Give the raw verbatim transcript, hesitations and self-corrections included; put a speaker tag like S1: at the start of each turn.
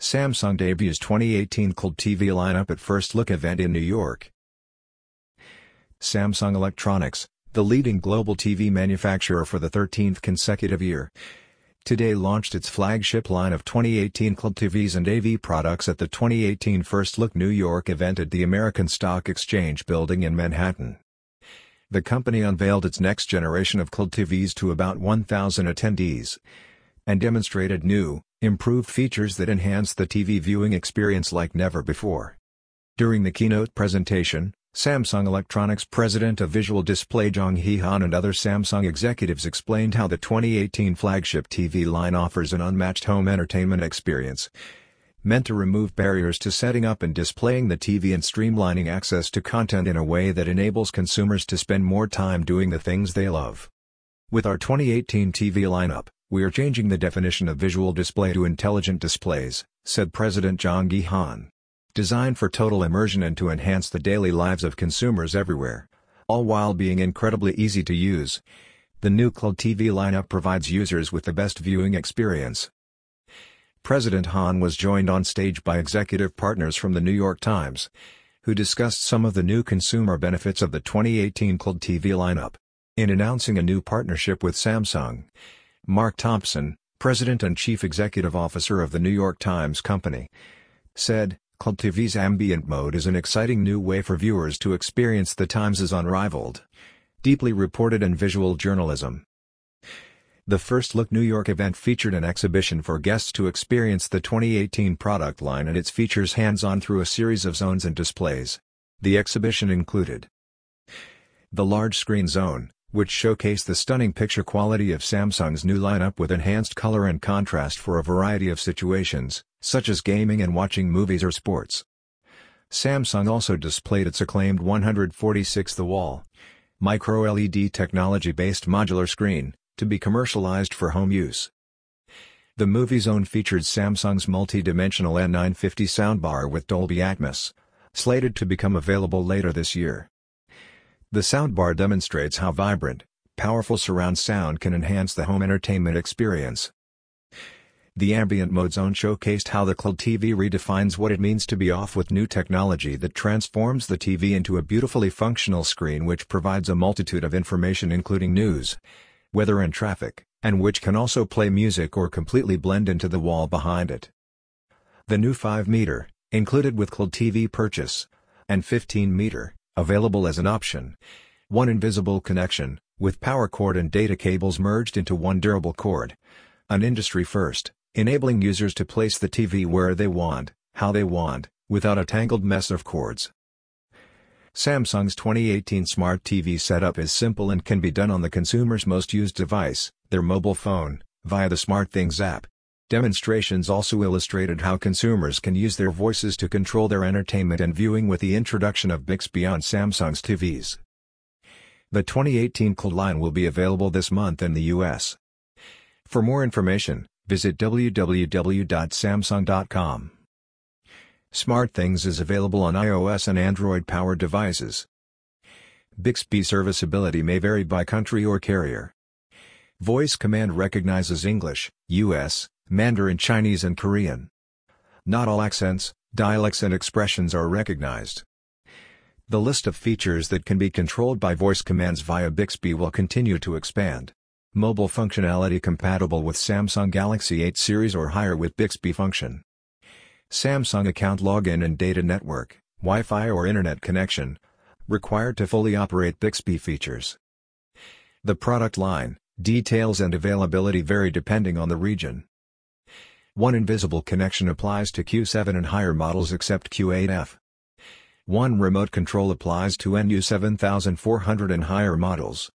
S1: Samsung debuts twenty eighteen C L E D T V lineup at First Look event in New York. Samsung Electronics, the leading global T V manufacturer for the thirteenth consecutive year, today launched its flagship line of twenty eighteen C L E D T Vs and A V products at the twenty eighteen First Look New York event at the American Stock Exchange building in Manhattan. The company unveiled its next generation of C L E D T Vs to about one thousand attendees and demonstrated new, improved features that enhance the T V viewing experience like never before. During the keynote presentation, Samsung Electronics President of Visual Display Jong Hee-han and other Samsung executives explained how the twenty eighteen flagship T V line offers an unmatched home entertainment experience, meant to remove barriers to setting up and displaying the T V and streamlining access to content in a way that enables consumers to spend more time doing the things they love. With our twenty eighteen T V lineup, we are changing the definition of visual display to intelligent displays, said President Jong Hee-han. Designed for total immersion and to enhance the daily lives of consumers everywhere, all while being incredibly easy to use, the new C L E D T V lineup provides users with the best viewing experience. President Han was joined on stage by executive partners from the New York Times, who discussed some of the new consumer benefits of the twenty eighteen C L E D T V lineup. In announcing a new partnership with Samsung, Mark Thompson, President and Chief Executive Officer of the New York Times Company, said, "C L E D T V's ambient mode is an exciting new way for viewers to experience the Times' unrivaled, deeply reported and visual journalism." The First Look New York event featured an exhibition for guests to experience the twenty eighteen product line and its features hands-on through a series of zones and displays. The exhibition included the large screen zone, which showcased the stunning picture quality of Samsung's new lineup with enhanced color and contrast for a variety of situations, such as gaming and watching movies or sports. Samsung also displayed its acclaimed one hundred forty-six the wall, micro-L E D technology-based modular screen, to be commercialized for home use. The movie zone featured Samsung's multi-dimensional N nine fifty soundbar with Dolby Atmos, slated to become available later this year. The soundbar demonstrates how vibrant, powerful surround sound can enhance the home entertainment experience. The ambient mode zone showcased how the C L E D T V redefines what it means to be off with new technology that transforms the T V into a beautifully functional screen which provides a multitude of information including news, weather and traffic, and which can also play music or completely blend into the wall behind it. The new five meter, included with C L E D T V purchase, and fifteen meter, available as an option. One invisible connection, with power cord and data cables merged into one durable cord. An industry first, enabling users to place the T V where they want, how they want, without a tangled mess of cords. Samsung's twenty eighteen Smart T V setup is simple and can be done on the consumer's most used device, their mobile phone, via the SmartThings app. Demonstrations also illustrated how consumers can use their voices to control their entertainment and viewing with the introduction of Bixby on Samsung's T Vs. The twenty eighteen C L E D line will be available this month in the U S. For more information, visit w w w dot samsung dot com. SmartThings is available on iOS and Android-powered devices. Bixby serviceability may vary by country or carrier. Voice command recognizes English, U S, Mandarin Chinese and Korean. Not all accents, dialects and expressions are recognized. The list of features that can be controlled by voice commands via Bixby will continue to expand. Mobile functionality compatible with Samsung Galaxy eight series or higher with Bixby function. Samsung account login and data network, Wi-Fi or internet connection, required to fully operate Bixby features. The product line, details and availability vary depending on the region. One invisible connection applies to Q seven and higher models except Q eight F. One remote control applies to N U seven thousand four hundred and higher models.